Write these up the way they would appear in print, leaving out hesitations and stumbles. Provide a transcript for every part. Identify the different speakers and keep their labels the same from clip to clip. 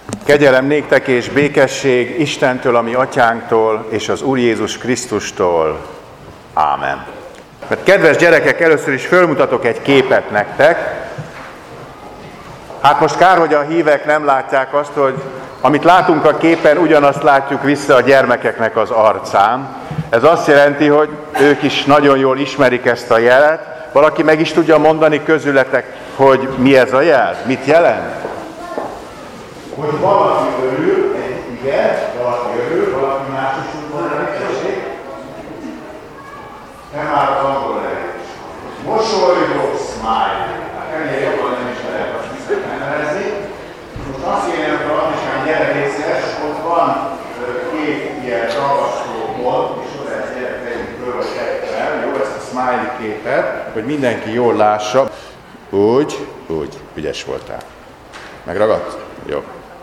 Speaker 1: Kegyelem néktek és békesség Istentől, a mi atyánktól, és az Úr Jézus Krisztustól. Ámen. Mert kedves gyerekek, először is fölmutatok egy képet nektek. Hát most kár, hogy a hívek nem látják azt, hogy amit látunk a képen, ugyanazt látjuk vissza a gyermekeknek az arcán. Ez azt jelenti, hogy ők is nagyon jól ismerik ezt a jelet. Valaki meg is tudja mondani közületek, hogy mi ez a jel? Mit jelent? Hogy valaki örül, igen, valaki örül, valaki más is tud mondani, tessék. Nem már az angol lehetős. Mosolygó, smile. Hát ennél jobban nem is lehet azt visszanevezni. Most azt kérem, hogy a is gyere részes, ott van két ilyen ragasztó pont, és oda ezt gyerek tegyünk föl a kettel, jó, ezt a smiley képet, hogy mindenki jól lássa. Úgy, ügyes voltál. Megragadt? Jó.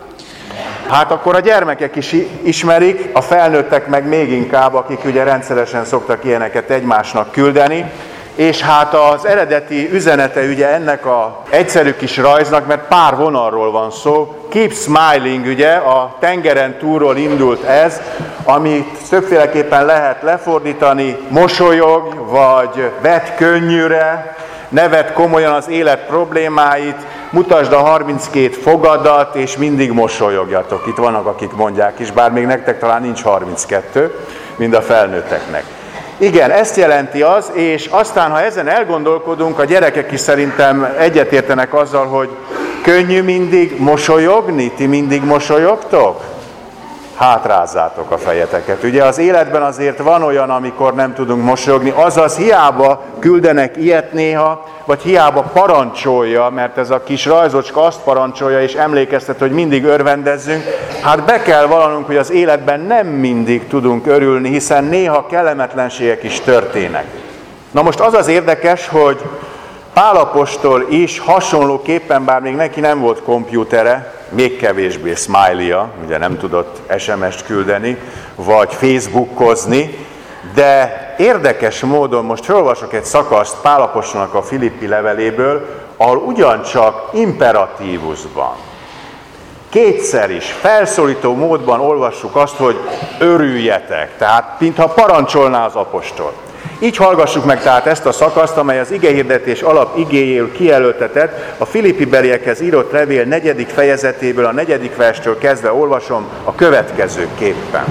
Speaker 1: Hát akkor a gyermekek is ismerik, a felnőttek meg még inkább, akik ugye rendszeresen szoktak ilyeneket egymásnak küldeni, és hát az eredeti üzenete ugye ennek a egyszerű kis rajznak, mert pár vonalról van szó, keep smiling, ugye, a tengeren túlról indult ez, amit többféleképpen lehet lefordítani, mosolyog, vagy vedd könnyűre, ne vedd komolyan az élet problémáit, mutasd a 32 fogadat, és mindig mosolyogjatok. Itt vannak, akik mondják is, bár még nektek talán nincs 32, mind a felnőtteknek. Igen, ezt jelenti az, és aztán, ha ezen elgondolkodunk, a gyerekek is szerintem egyetértenek azzal, hogy könnyű mindig mosolyogni, ti mindig mosolyogtok? Hátrázzátok a fejeteket. Ugye az életben azért van olyan, amikor nem tudunk mosolyogni, azaz hiába küldenek ilyet néha, vagy hiába parancsolja, mert ez a kis rajzocska azt parancsolja és emlékeztet, hogy mindig örvendezzünk. Hát be kell vallanunk, hogy az életben nem mindig tudunk örülni, hiszen néha kellemetlenségek is történnek. Na most az az érdekes, hogy Pál apostol is hasonlóképpen, bár még neki nem volt kompjútere, még kevésbé smiley-ja, ugye nem tudott SMS-t küldeni, vagy Facebookozni, de érdekes módon most felolvasok egy szakaszt Pál apostolnak a Filippi leveléből, ahol ugyancsak imperatívusban, kétszer is felszólító módban olvassuk azt, hogy örüljetek, tehát mintha parancsolná az apostol. Így hallgassuk meg tehát ezt a szakaszt, amely az igehirdetés alap igéjéül kijelöltetett, a Filippi-beliekhez írott levél 4. fejezetéből, a 4. verstől kezdve olvasom a következőképpen.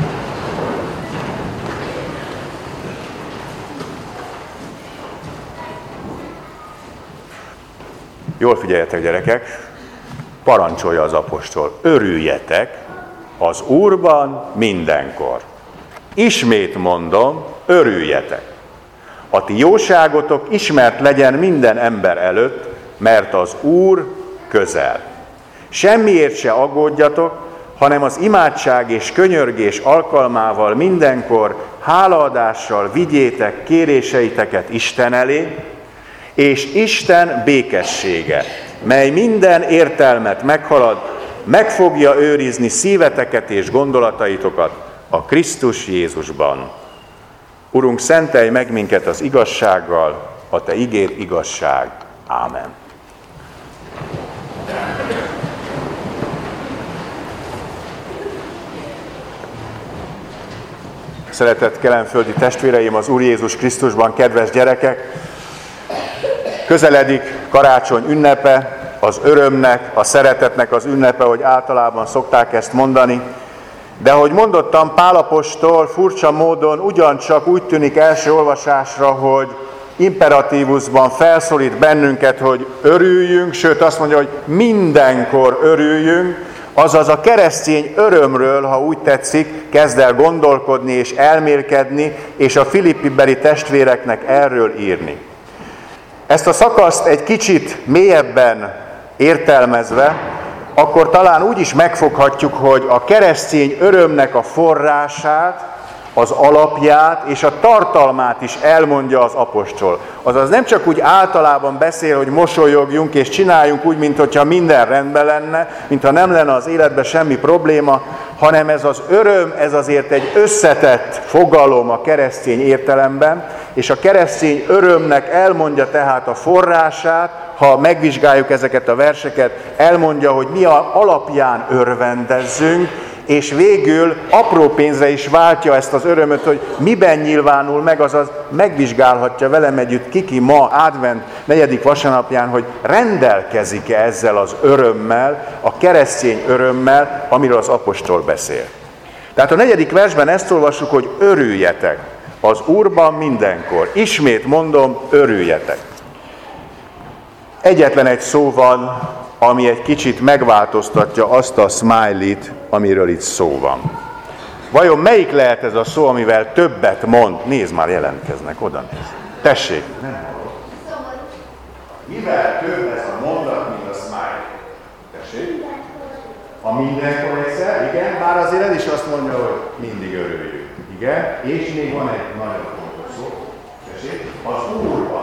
Speaker 1: Jól figyeljetek, gyerekek, parancsolja az apostol, örüljetek az Úrban mindenkor. Ismét mondom, örüljetek. A ti jóságotok ismert legyen minden ember előtt, mert az Úr közel. Semmiért se aggódjatok, hanem az imádság és könyörgés alkalmával mindenkor hálaadással vigyétek kéréseiteket Isten elé, és Isten békessége, mely minden értelmet meghalad, meg fogja őrizni szíveteket és gondolataitokat a Krisztus Jézusban. Urunk, szentelj meg minket az igazsággal, a te igéd igazság. Ámen. Szeretett kelenföldi testvéreim, az Úr Jézus Krisztusban, kedves gyerekek! Közeledik karácsony ünnepe, az örömnek, a szeretetnek az ünnepe, hogy általában szokták ezt mondani. De ahogy mondottam, Pál apostol furcsa módon ugyancsak úgy tűnik első olvasásra, hogy imperatívusban felszólít bennünket, hogy örüljünk, sőt azt mondja, hogy mindenkor örüljünk, azaz a keresztény örömről, ha úgy tetszik, kezd el gondolkodni és elmélkedni, és a Filippi-beli testvéreknek erről írni. Ezt a szakaszt egy kicsit mélyebben értelmezve, akkor talán úgy is megfoghatjuk, hogy a keresztény örömnek a forrását, az alapját és a tartalmát is elmondja az apostol. Azaz nem csak úgy általában beszél, hogy mosolyogjunk és csináljunk úgy, mintha minden rendben lenne, mintha nem lenne az életben semmi probléma, hanem ez az öröm, ez azért egy összetett fogalom a keresztény értelemben, és a keresztény örömnek elmondja tehát a forrását, ha megvizsgáljuk ezeket a verseket, elmondja, hogy mi alapján örvendezzünk, és végül apró pénzre is váltja ezt az örömöt, hogy miben nyilvánul meg, azaz megvizsgálhatja velem együtt Kiki ma advent 4. vasárnapján, hogy rendelkezik-e ezzel az örömmel, a keresztény örömmel, amiről az apostol beszél. Tehát a 4. versben ezt olvassuk, hogy örüljetek az Úrban mindenkor. Ismét mondom, örüljetek. Egyetlen egy szó van, ami egy kicsit megváltoztatja azt a smiley-t, amiről itt szó van. Vajon melyik lehet ez a szó, amivel többet mond? Nézd, már jelentkeznek, oda nézd. Tessék! Mivel több ez a mondat, mint a smiley? Tessék? A mindenkor egyszer, igen, bár azért ez is azt mondja, hogy mindig örüljünk. Igen, és még van egy nagyon fontos szó. Tessék? Az Úrban.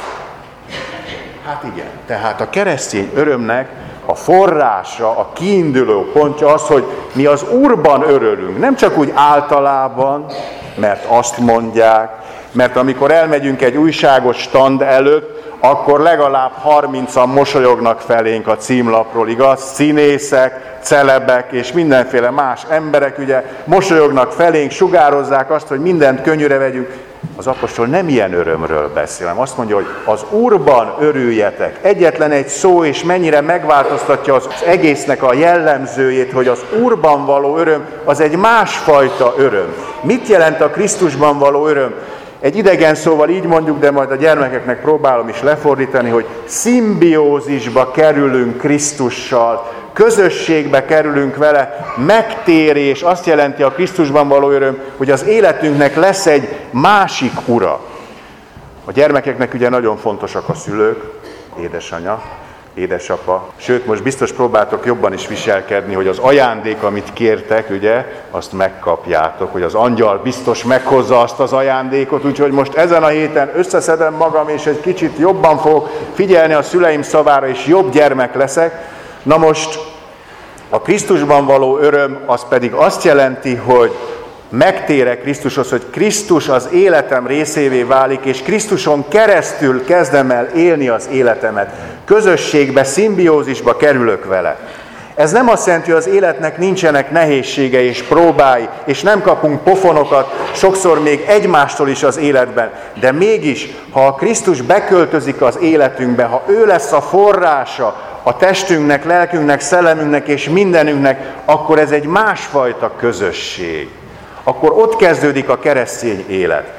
Speaker 1: Hát igen, tehát a keresztény örömnek a forrása, a kiinduló pontja az, hogy mi az Úrban örülünk. Nem csak úgy általában, mert azt mondják, mert amikor elmegyünk egy újságos stand előtt, akkor legalább 30-an mosolyognak felénk a címlapról, igaz? Színészek, celebek és mindenféle más emberek, ugye, mosolyognak felénk, sugározzák azt, hogy mindent könnyűre vegyünk. Az apostol nem ilyen örömről beszél, hanem azt mondja, hogy az Úrban örüljetek. Egyetlen egy szó, és mennyire megváltoztatja az egésznek a jellemzőjét, hogy az Úrban való öröm, az egy másfajta öröm. Mit jelent a Krisztusban való öröm? Egy idegen szóval így mondjuk, de majd a gyermekeknek próbálom is lefordítani, hogy szimbiózisba kerülünk Krisztussal, közösségbe kerülünk vele, megtérés, azt jelenti a Krisztusban való öröm, hogy az életünknek lesz egy másik ura. A gyermekeknek ugye nagyon fontosak a szülők, édesanya, édesapa, sőt most biztos próbáltok jobban is viselkedni, hogy az ajándék, amit kértek, ugye, azt megkapjátok, hogy az angyal biztos meghozza azt az ajándékot, úgyhogy most ezen a héten összeszedem magam, és egy kicsit jobban fogok figyelni a szüleim szavára, és jobb gyermek leszek. Na most a Krisztusban való öröm az pedig azt jelenti, hogy megtérek Krisztushoz, hogy Krisztus az életem részévé válik, és Krisztuson keresztül kezdem el élni az életemet. Közösségbe, szimbiózisba kerülök vele. Ez nem azt jelenti, hogy az életnek nincsenek nehézségei és próbái, és nem kapunk pofonokat, sokszor még egymástól is az életben. De mégis, ha a Krisztus beköltözik az életünkbe, ha ő lesz a forrása a testünknek, lelkünknek, szellemünknek és mindenünknek, akkor ez egy másfajta közösség. Akkor ott kezdődik a keresztény élet.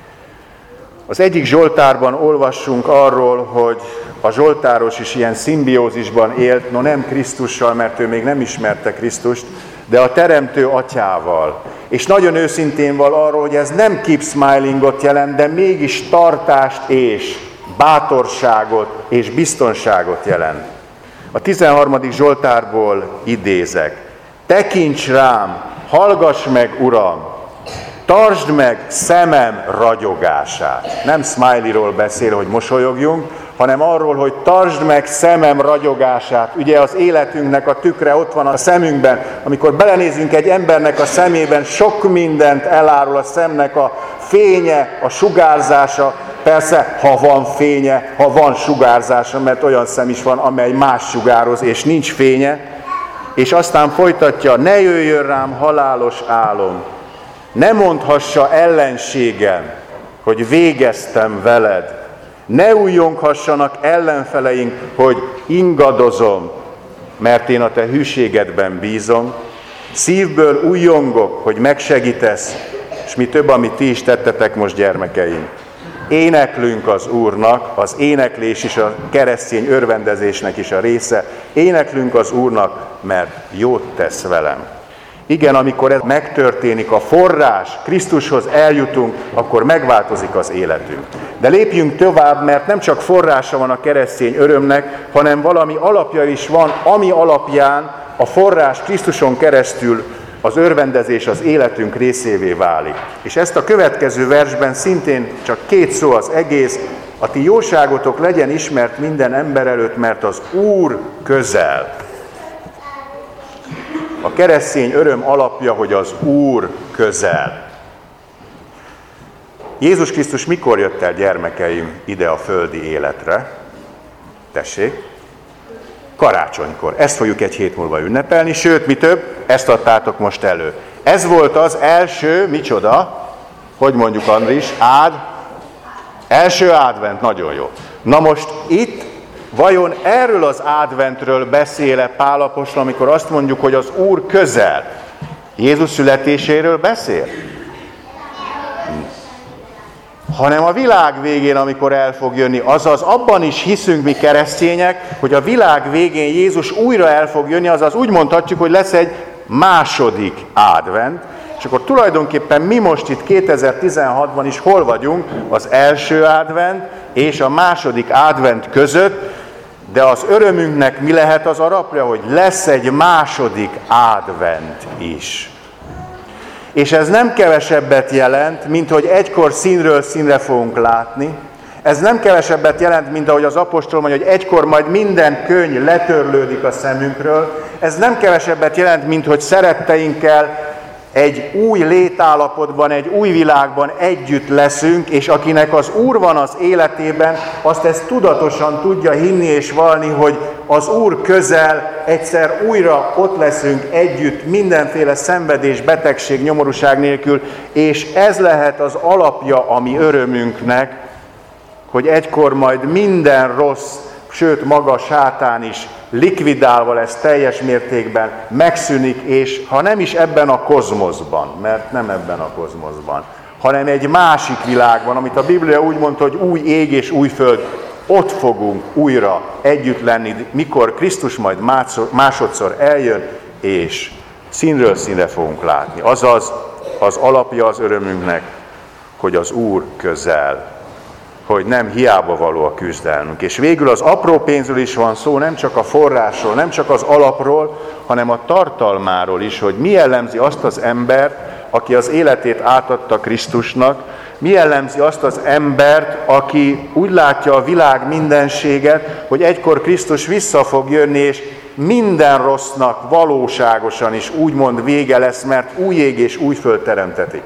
Speaker 1: Az egyik Zsoltárban olvassunk arról, hogy a zsoltáros is ilyen szimbiózisban élt, no nem Krisztussal, mert ő még nem ismerte Krisztust, de a Teremtő Atyával. És nagyon őszintén val arról, hogy ez nem keep smilingot jelent, de mégis tartást és bátorságot és biztonságot jelent. A 13. Zsoltárból idézek. Tekints rám, hallgass meg, Uram, tartsd meg szemem ragyogását. Nem smiley-ról beszél, hogy mosolyogjunk, hanem arról, hogy tartsd meg szemem ragyogását. Ugye az életünknek a tükre ott van a szemünkben. Amikor belenézünk egy embernek a szemében, sok mindent elárul a szemnek a fénye, a sugárzása. Persze, ha van fénye, ha van sugárzása, mert olyan szem is van, amely más sugároz, és nincs fénye. És aztán folytatja, ne jöjjön rám halálos álom, ne mondhassa ellenségem, hogy végeztem veled, ne újjonghassanak ellenfeleink, hogy ingadozom, mert én a te hűségedben bízom, szívből újjongok, hogy megsegítesz, és mi több, amit ti is tettetek most, gyermekeim. Éneklünk az Úrnak, az éneklés is a keresztény örvendezésnek is a része. Éneklünk az Úrnak, mert jót tesz velem. Igen, amikor ez megtörténik, a forrás, Krisztushoz eljutunk, akkor megváltozik az életünk. De lépjünk tovább, mert nem csak forrása van a keresztény örömnek, hanem valami alapja is van, ami alapján a forrás Krisztuson keresztül az örvendezés az életünk részévé válik. És ezt a következő versben szintén csak 2 szó az egész, a ti jóságotok legyen ismert minden ember előtt, mert az Úr közel. A keresztény öröm alapja, hogy az Úr közel. Jézus Krisztus mikor jött el, gyermekeim, ide a földi életre? Tessék? Karácsonykor. Ezt fogjuk egy hét múlva ünnepelni, sőt, mi több, ezt adtátok most elő. Ez volt az első, micsoda? Hogy mondjuk, Andris? Első advent, nagyon jó. Na most itt vajon erről az adventről beszél-e Pál apostol, amikor azt mondjuk, hogy az Úr közel? Jézus születéséről beszél? Hanem a világ végén, amikor el fog jönni, azaz abban is hiszünk mi keresztények, hogy a világ végén Jézus újra el fog jönni, azaz úgy mondhatjuk, hogy lesz egy második advent, és akkor tulajdonképpen mi most itt 2016-ban is hol vagyunk, az első advent és a második advent között, de az örömünknek mi lehet az alapja, hogy lesz egy második advent is. És ez nem kevesebbet jelent, mint hogy egykor színről színre fogunk látni. Ez nem kevesebbet jelent, mint ahogy az apostol mondja, hogy egykor majd minden könny letörlődik a szemünkről. Ez nem kevesebbet jelent, mint hogy szeretteinkkel egy új létállapotban, egy új világban együtt leszünk, és akinek az Úr van az életében, azt ezt tudatosan tudja hinni és vallni, hogy az Úr közel egyszer újra ott leszünk együtt, mindenféle szenvedés, betegség, nyomorúság nélkül, és ez lehet az alapja a mi örömünknek, hogy egykor majd minden rossz, sőt maga a sátán is likvidálva lesz teljes mértékben, megszűnik, és ha nem is ebben a kozmoszban, mert nem ebben a kozmoszban, hanem egy másik világban, amit a Biblia úgy mondta, hogy új ég és új föld, ott fogunk újra együtt lenni, mikor Krisztus majd másodszor eljön, és színről színre fogunk látni. Azaz az alapja az örömünknek, hogy az Úr közel, hogy nem hiába való a küzdelmünk. És végül az apró pénzről is van szó, nem csak a forrásról, nem csak az alapról, hanem a tartalmáról is, hogy mi jellemzi azt az embert, aki az életét átadta Krisztusnak, mi jellemzi azt az embert, aki úgy látja a világ mindenséget, hogy egykor Krisztus vissza fog jönni, és minden rossznak valóságosan is úgymond vége lesz, mert új ég és új föld teremtetik.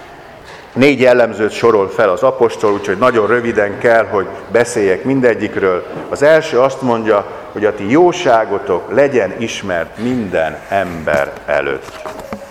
Speaker 1: 4 jellemzőt sorol fel az apostol, úgyhogy nagyon röviden kell, hogy beszéljek mindegyikről. Az első azt mondja, hogy a ti jóságotok legyen ismert minden ember előtt.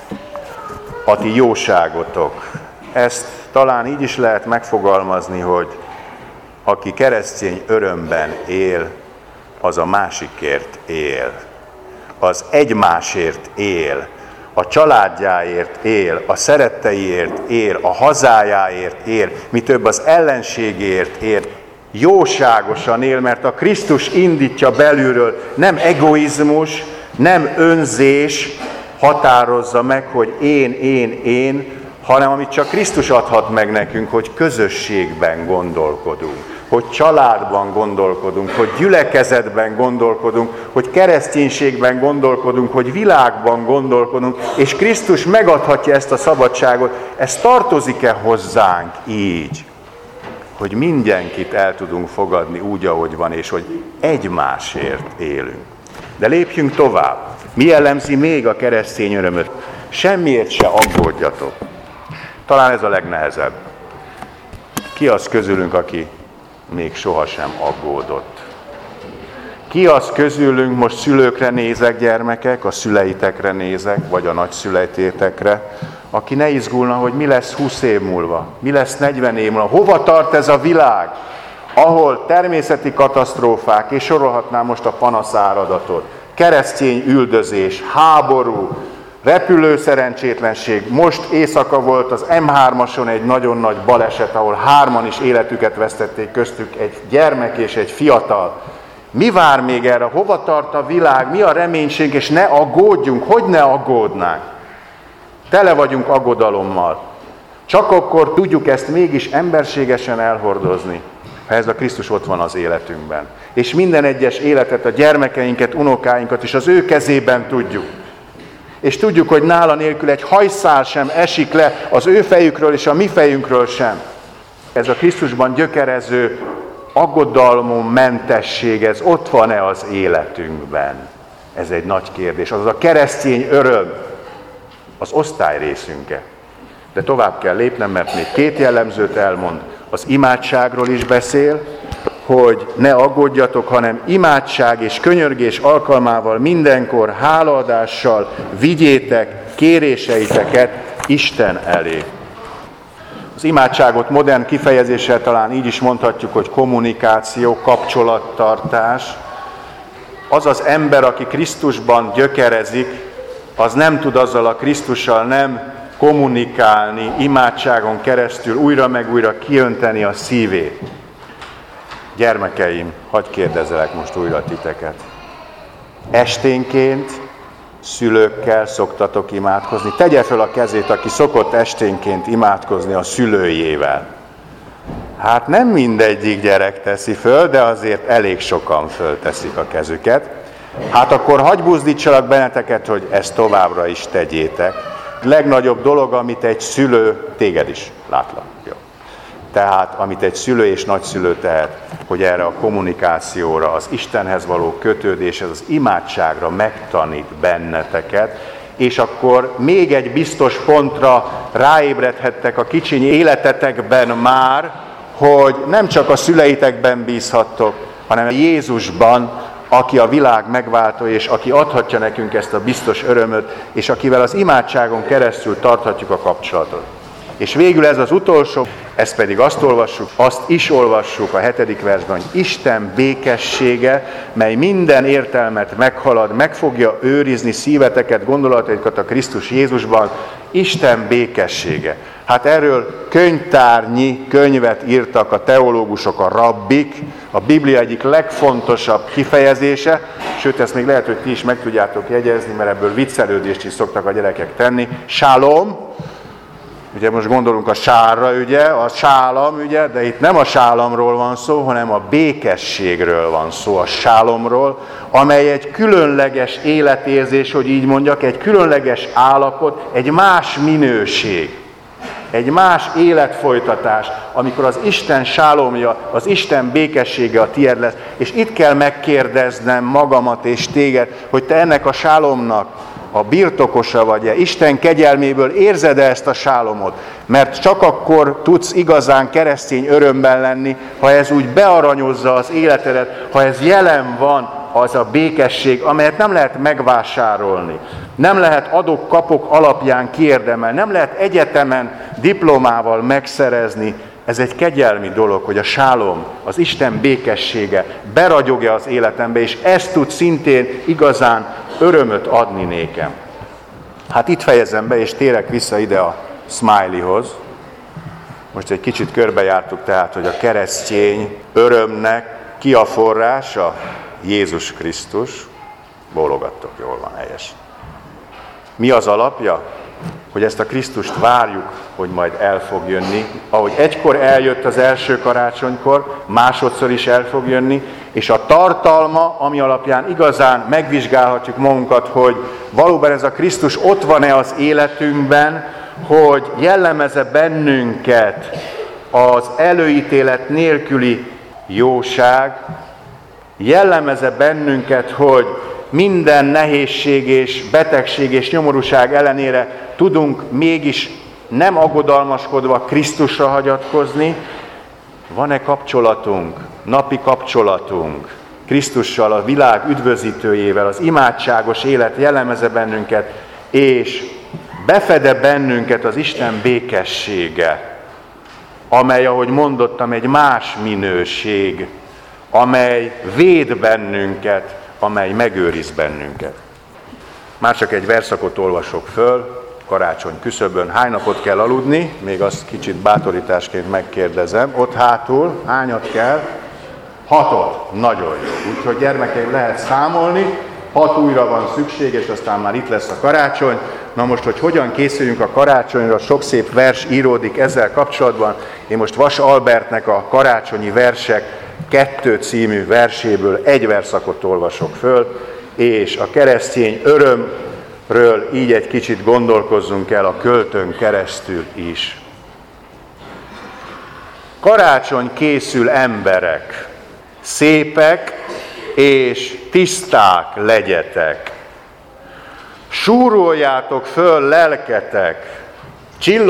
Speaker 1: A ti jóságotok. Ezt talán így is lehet megfogalmazni, hogy aki keresztény örömben él, az a másikért él. Az egymásért él. A családjáért él, a szeretteiért él, a hazájáért él, mi több az ellenségért él, jóságosan él, mert a Krisztus indítja belülről, nem egoizmus, nem önzés határozza meg, hogy én, hanem amit csak Krisztus adhat meg nekünk, hogy közösségben gondolkodunk, hogy családban gondolkodunk, hogy gyülekezetben gondolkodunk, hogy kereszténységben gondolkodunk, hogy világban gondolkodunk, és Krisztus megadhatja ezt a szabadságot. Ez tartozik-e hozzánk így, hogy mindenkit el tudunk fogadni úgy, ahogy van, és hogy egymásért élünk. De lépjünk tovább. Mi jellemzi még a keresztény örömöt? Semmiért se aggódjatok. Talán ez a legnehezebb. Ki az közülünk, aki még sohasem aggódott? Ki az közülünk, most szülőkre nézek, gyermekek, a szüleitekre nézek, vagy a nagyszüleitétekre, aki ne izgulna, hogy mi lesz 20 év múlva, mi lesz 40 év múlva, hova tart ez a világ, ahol természeti katasztrófák, és sorolhatnám most a panaszáradatot, keresztény üldözés, háború, repülőszerencsétlenség. Most éjszaka volt az M3-ason egy nagyon nagy baleset, ahol 3-an is életüket vesztették, köztük egy gyermek és egy fiatal. Mi vár még erre? Hova tart a világ? Mi a reménység? És ne aggódjunk. Hogy ne aggódnánk? Tele vagyunk aggodalommal. Csak akkor tudjuk ezt mégis emberségesen elhordozni, ha ez a Krisztus ott van az életünkben. És minden egyes életet, a gyermekeinket, unokáinkat is az ő kezében tudjuk. És tudjuk, hogy nála nélkül egy hajszál sem esik le az ő fejükről és a mi fejünkről sem. Ez a Krisztusban gyökerező aggodalommentesség, ez ott van-e az életünkben? Ez egy nagy kérdés. Az a keresztény öröm, az osztály részünke. De tovább kell lépnem, mert még 2 jellemzőt elmond. Az imádságról is beszél, hogy ne aggódjatok, hanem imádság és könyörgés alkalmával mindenkor hálaadással vigyétek kéréseiteket Isten elé. Az imádságot modern kifejezéssel talán így is mondhatjuk, hogy kommunikáció, kapcsolattartás. Az az ember, aki Krisztusban gyökerezik, az nem tud azzal a Krisztussal nem kommunikálni, imádságon keresztül újra meg újra kiönteni a szívét. Gyermekeim, hadd kérdezelek most újra titeket. Esténként szülőkkel szoktatok imádkozni? Tegye fel a kezét, aki szokott esténként imádkozni a szülőjével. Hát nem mindegyik gyerek teszi föl, de azért elég sokan fölteszik a kezüket. Hát akkor hadd buzdítsalak benneteket, hogy ezt továbbra is tegyétek. Legnagyobb dolog, amit egy szülő, téged is látlak, jó. Tehát, amit egy szülő és nagyszülő tehet, hogy erre a kommunikációra, az Istenhez való kötődéshez, az imádságra megtanít benneteket, és akkor még egy biztos pontra ráébredhettek a kicsiny életetekben már, hogy nem csak a szüleitekben bízhattok, hanem Jézusban, aki a világ megváltója, és aki adhatja nekünk ezt a biztos örömöt, és akivel az imádságon keresztül tarthatjuk a kapcsolatot. És végül ez az utolsó, ezt pedig azt is olvassuk a 7. versben, hogy Isten békessége, mely minden értelmet meghalad, meg fogja őrizni szíveteket, gondolataitokat a Krisztus Jézusban, Isten békessége. Hát erről könyvtárnyi könyvet írtak a teológusok, a rabbik, a Biblia egyik legfontosabb kifejezése, sőt, ezt még lehet, hogy ti is meg tudjátok jegyezni, mert ebből viccelődést is szoktak a gyerekek tenni. Shalom, ugye most gondolunk a sárra, ugye, a sálam, ugye, de itt nem a sálamról van szó, hanem a békességről van szó, a sálomról, amely egy különleges életérzés, hogy így mondjak, egy különleges állapot, egy más minőség, egy más életfolytatás, amikor az Isten sálomja, az Isten békessége a tiéd lesz. És itt kell megkérdeznem magamat és téged, hogy te ennek a sálomnak a birtokosa vagy-e, Isten kegyelméből érzed-e ezt a sálomot? Mert csak akkor tudsz igazán keresztény örömben lenni, ha ez úgy bearanyozza az életedet, ha ez jelen van, az a békesség, amelyet nem lehet megvásárolni. Nem lehet adok-kapok alapján kiérdemelni, nem lehet egyetemen diplomával megszerezni. Ez egy kegyelmi dolog, hogy a sálom, az Isten békessége beragyogja az életembe, és ezt tud szintén igazán örömöt adni nékem. Hát itt fejezem be, és térek vissza ide a smileyhoz. Most egy kicsit körbejártuk tehát, hogy a keresztény örömnek ki a forrása? Jézus Krisztus. Bólogattok, jól van, helyes. Mi az alapja? Hogy ezt a Krisztust várjuk, hogy majd el fog jönni. Ahogy egykor eljött az első karácsonykor, másodszor is el fog jönni, és a tartalma, ami alapján igazán megvizsgálhatjuk magunkat, hogy valóban ez a Krisztus ott van-e az életünkben, hogy jellemez-e bennünket az előítélet nélküli jóság, jellemez-e bennünket, hogy minden nehézség és betegség és nyomorúság ellenére tudunk mégis nem aggodalmaskodva Krisztusra hagyatkozni. Van-e kapcsolatunk, napi kapcsolatunk Krisztussal, a világ üdvözítőjével, az imádságos élet jellemez-e bennünket, és befede bennünket az Isten békessége, amely, ahogy mondottam, egy más minőség, amely véd bennünket, amely megőriz bennünket. Már csak egy verszakot olvasok föl, karácsony küszöbön. Hány napot kell aludni? Még azt kicsit bátorításként megkérdezem. Ott hátul hányat kell? 6. Nagyon jó. Úgyhogy gyermekeim, lehet számolni. 6 újra van szükség, és aztán már itt lesz a karácsony. Na most, hogy hogyan készüljünk a karácsonyra, sok szép vers íródik ezzel kapcsolatban. Én most Vas Albertnek a Karácsonyi Versek 2 című verséből egy verszakot olvasok föl, és a keresztény örömről így egy kicsit gondolkozzunk el a költőn keresztül is. Karácsony készül, emberek, szépek és tiszták legyetek. Súroljátok föl lelketek,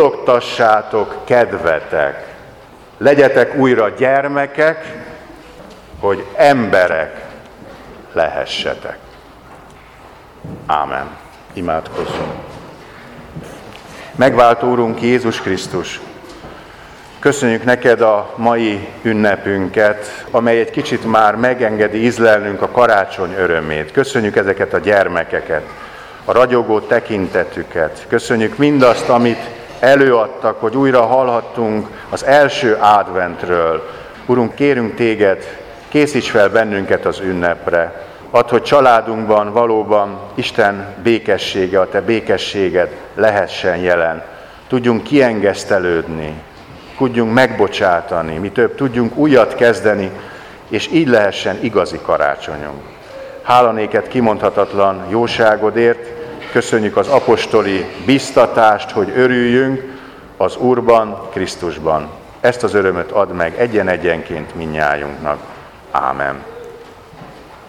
Speaker 1: csillogtassátok kedvetek. Legyetek újra gyermekek,
Speaker 2: hogy emberek lehessetek. Ámen. Imádkozzunk. Megváltó Úrunk Jézus Krisztus, köszönjük neked a mai ünnepünket, amely egy kicsit már megengedi ízlelnünk a karácsony örömét. Köszönjük ezeket a gyermekeket, a ragyogó tekintetüket. Köszönjük mindazt, amit előadtak, hogy újra hallhattunk az első adventről. Urunk, kérünk téged, készíts fel bennünket az ünnepre. Add, hogy családunkban valóban Isten békessége, a te békességed lehessen jelen. Tudjunk kiengesztelődni, tudjunk megbocsátani, mi több, tudjunk újat kezdeni, és így lehessen igazi karácsonyunk. Hála néked kimondhatatlan jóságodért, köszönjük az apostoli biztatást, hogy örüljünk az Úrban, Krisztusban. Ezt az örömöt add meg egyen-egyenként mindnyájunknak. Ámen.